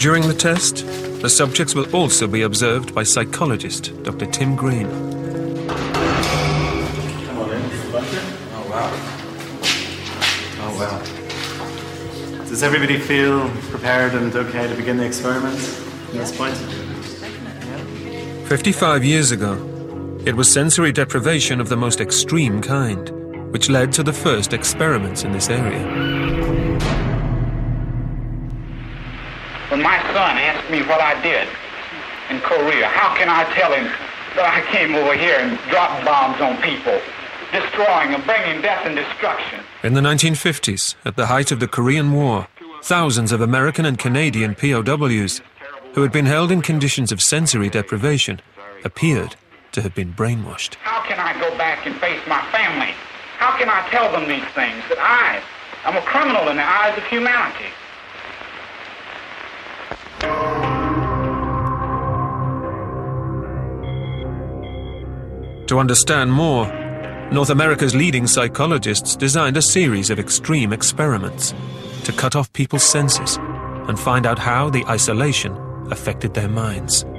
During the test, the subjects will also be observed by psychologist Dr. Tim Green. Come on in, Mr. Butler. Oh, wow. Oh, wow. Does everybody feel prepared and okay to begin the experiment at this point? 55 years ago, it was sensory deprivation of the most extreme kind, which led to the first experiments in this area. When my son asked me what I did in Korea, how can I tell him that I came over here and dropped bombs on people, destroying and bringing death and destruction? In the 1950s, at the height of the Korean War, thousands of American and Canadian POWs, who had been held in conditions of sensory deprivation, appeared to have been brainwashed. How can I go back and face my family? How can I tell them these things, that I am a criminal in the eyes of humanity? To understand more, North America's leading psychologists designed a series of extreme experiments to cut off people's senses and find out how the isolation affected their minds.